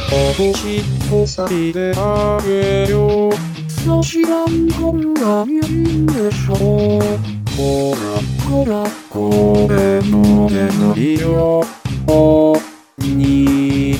星を咲いてあげよう。の知らんこんなにいいんでしょう。ほらほらこれも出ないよに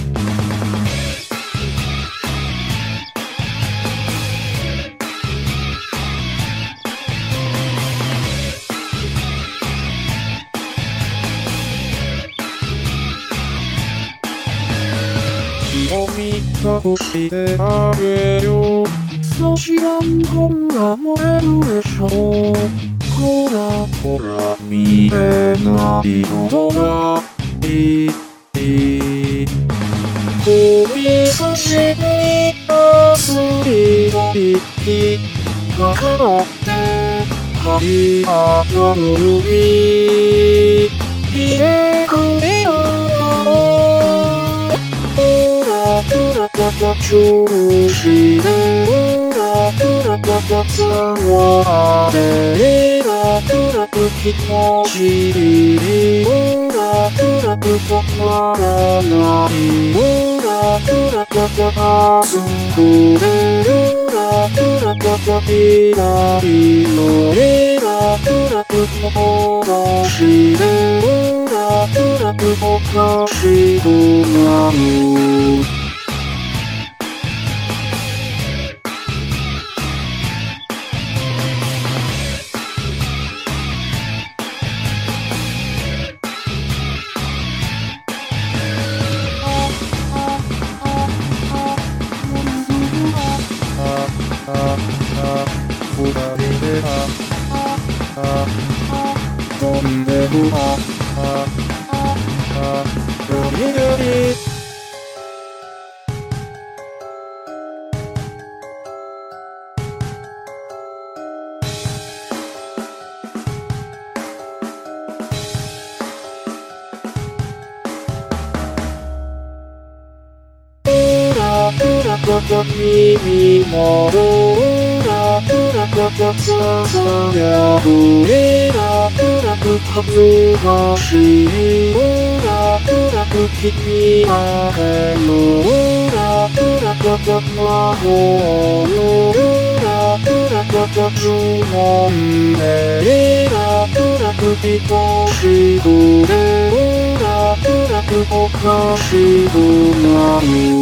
を見たしてあげよう。の知らんこんな燃えるでしょう。ほらほら見えないことがいい。指差しにアスリート一匹がかって張り上がる指ひねくれるトラタタ調子でトラタタ騒れトラプ気持ちいいトラプ止まらないトラタタ熱くれるトラタタ未来のレトラプの話でトラプおかしくなる二人で飛んでくよりよりトラタタ君もトラタタささやくれトラプ恥ずかしいトラプ君あへのトラタタ魔法のトラタタ呪文でトラプ愛しくれトラプおかしくなる